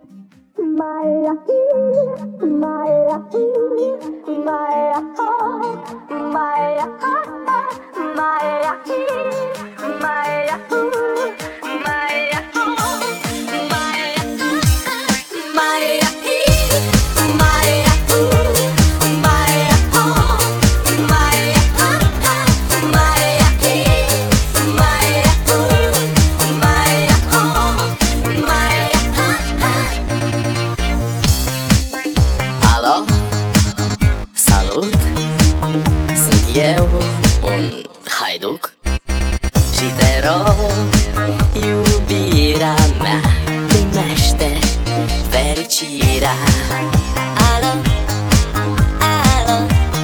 Alo, salut, sunt eu, un haiduc și te rog, iubirea mea, primește fericirea. Alo, alo,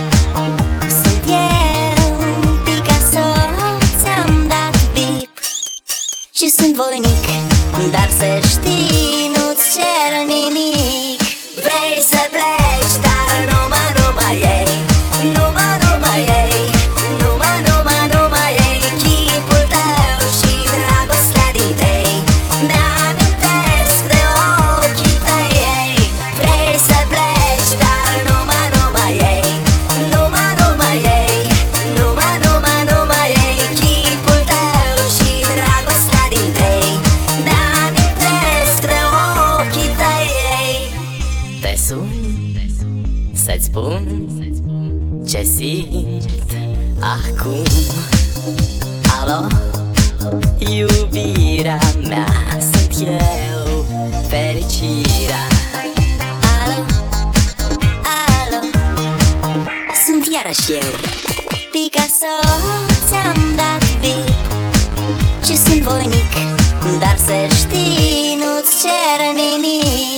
sunt eu, Picasso, ți-am dat bip și sunt voinic, dar să știi, nu-ți cer nimic. Vrei să pleci, dar numai ei, numai ei, numai ei, chipul tău și dragostea din tei, mi-amintesc de ochii tăi. Vrei să pleci, dar numai ei, numai ei, numai ei, chipul tău și dragostea din tei, mi-amintesc de ochii tăi. Te sun să-ți spun ce simt acum. Alo, iubirea mea, sunt eu, fericirea. Alo, alo, sunt iarăși eu, Picasso, ți-am dat bip și sunt voinic, dar să știi, nu-ți cer nimic.